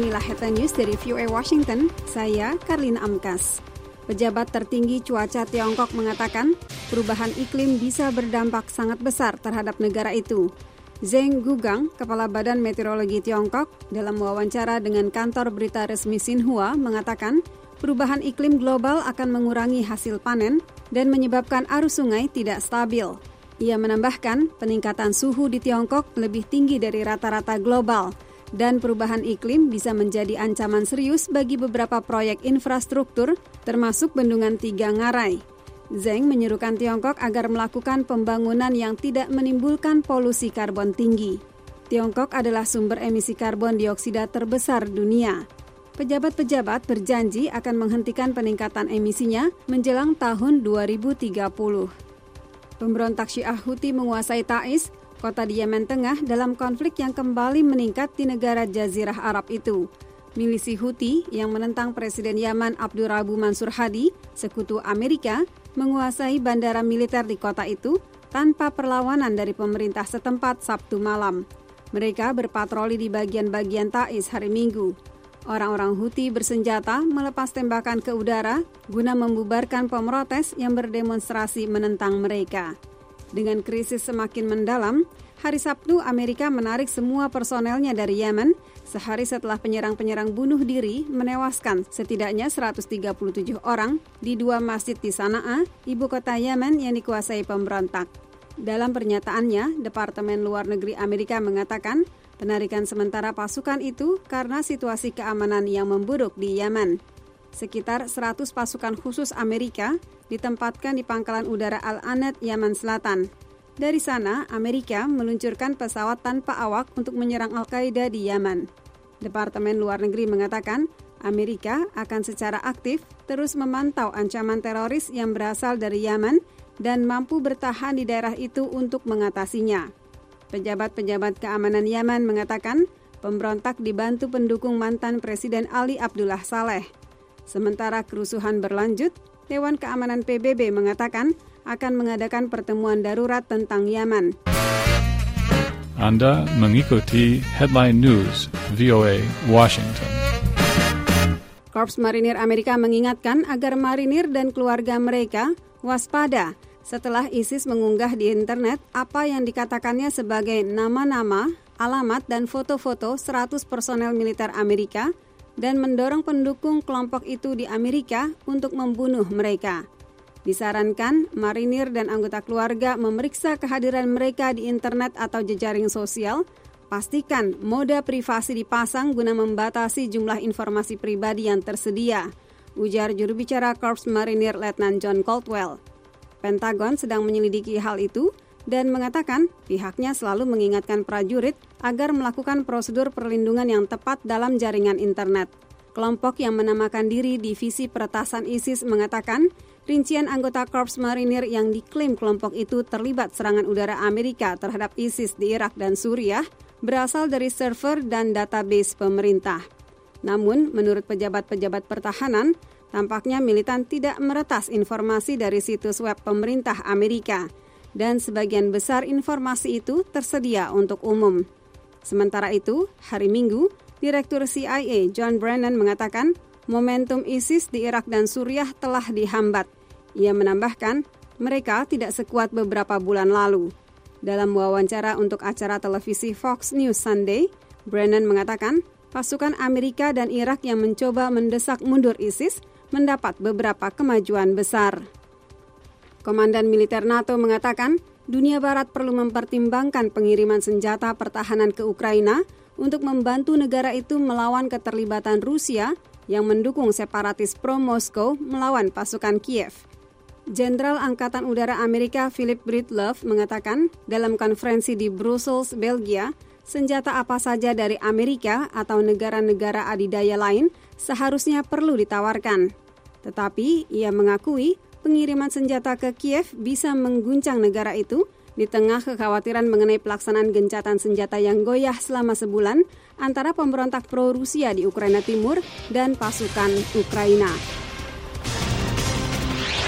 inilah Headline News dari VOA Washington, saya Karlina Amkas. Pejabat tertinggi cuaca Tiongkok mengatakan perubahan iklim bisa berdampak sangat besar terhadap negara itu. Zheng Guogang, Kepala Badan Meteorologi Tiongkok, dalam wawancara dengan kantor berita resmi Xinhua mengatakan perubahan iklim global akan mengurangi hasil panen dan menyebabkan arus sungai tidak stabil. Ia menambahkan peningkatan suhu di Tiongkok lebih tinggi dari rata-rata global dan perubahan iklim bisa menjadi ancaman serius bagi beberapa proyek infrastruktur termasuk bendungan Tiga Ngarai. Zheng menyerukan Tiongkok agar melakukan pembangunan yang tidak menimbulkan polusi karbon tinggi. Tiongkok adalah sumber emisi karbon dioksida terbesar dunia. Pejabat-pejabat berjanji akan menghentikan peningkatan emisinya menjelang tahun 2030. Pemberontak Syiah Houthi menguasai Taiz, kota di Yemen Tengah, dalam konflik yang kembali meningkat di negara Jazirah Arab itu. Milisi Houthi yang menentang Presiden Yaman Abdurrahman Mansur Hadi, sekutu Amerika, menguasai bandara militer di kota itu tanpa perlawanan dari pemerintah setempat Sabtu malam. Mereka berpatroli di bagian-bagian Taiz hari Minggu. Orang-orang Houthi bersenjata melepas tembakan ke udara guna membubarkan pemrotes yang berdemonstrasi menentang mereka. Dengan krisis semakin mendalam, hari Sabtu Amerika menarik semua personelnya dari Yemen sehari setelah penyerang-penyerang bunuh diri menewaskan setidaknya 137 orang di dua masjid di Sanaa, ibu kota Yemen yang dikuasai pemberontak. Dalam pernyataannya, Departemen Luar Negeri Amerika mengatakan penarikan sementara pasukan itu karena situasi keamanan yang memburuk di Yemen. Sekitar 100 pasukan khusus Amerika ditempatkan di pangkalan udara Al-Anad, Yaman Selatan. Dari sana, Amerika meluncurkan pesawat tanpa awak untuk menyerang Al-Qaeda di Yaman. Departemen Luar Negeri mengatakan, Amerika akan secara aktif terus memantau ancaman teroris yang berasal dari Yaman dan mampu bertahan di daerah itu untuk mengatasinya. Pejabat-pejabat keamanan Yaman mengatakan, pemberontak dibantu pendukung mantan Presiden Ali Abdullah Saleh. Sementara kerusuhan berlanjut, Dewan Keamanan PBB mengatakan akan mengadakan pertemuan darurat tentang Yaman. Anda mengikuti Headline News VOA Washington. Korps Marinir Amerika mengingatkan agar marinir dan keluarga mereka waspada setelah ISIS mengunggah di internet apa yang dikatakannya sebagai nama-nama, alamat, dan foto-foto 100 personel militer Amerika dan mendorong pendukung kelompok itu di Amerika untuk membunuh mereka. Disarankan marinir dan anggota keluarga memeriksa kehadiran mereka di internet atau jejaring sosial. Pastikan mode privasi dipasang guna membatasi jumlah informasi pribadi yang tersedia, ujar juru bicara Korps Marinir Letnan John Caldwell. Pentagon sedang menyelidiki hal itu dan mengatakan pihaknya selalu mengingatkan prajurit agar melakukan prosedur perlindungan yang tepat dalam jaringan internet. Kelompok yang menamakan diri Divisi Peretasan ISIS mengatakan rincian anggota Korps Marinir yang diklaim kelompok itu terlibat serangan udara Amerika terhadap ISIS di Irak dan Suriah berasal dari server dan database pemerintah. Namun, menurut pejabat-pejabat pertahanan, tampaknya militan tidak meretas informasi dari situs web pemerintah Amerika, dan sebagian besar informasi itu tersedia untuk umum. Sementara itu, hari Minggu, Direktur CIA John Brennan mengatakan momentum ISIS di Irak dan Suriah telah dihambat. Ia menambahkan, mereka tidak sekuat beberapa bulan lalu. Dalam wawancara untuk acara televisi Fox News Sunday, Brennan mengatakan pasukan Amerika dan Irak yang mencoba mendesak mundur ISIS mendapat beberapa kemajuan besar. Komandan militer NATO mengatakan dunia barat perlu mempertimbangkan pengiriman senjata pertahanan ke Ukraina untuk membantu negara itu melawan keterlibatan Rusia yang mendukung separatis pro-Moskow melawan pasukan Kiev. Jenderal Angkatan Udara Amerika Philip Breedlove mengatakan dalam konferensi di Brussels, Belgia, senjata apa saja dari Amerika atau negara-negara adidaya lain seharusnya perlu ditawarkan. Tetapi ia mengakui pengiriman senjata ke Kiev bisa mengguncang negara itu di tengah kekhawatiran mengenai pelaksanaan gencatan senjata yang goyah selama sebulan antara pemberontak pro-Rusia di Ukraina Timur dan pasukan Ukraina.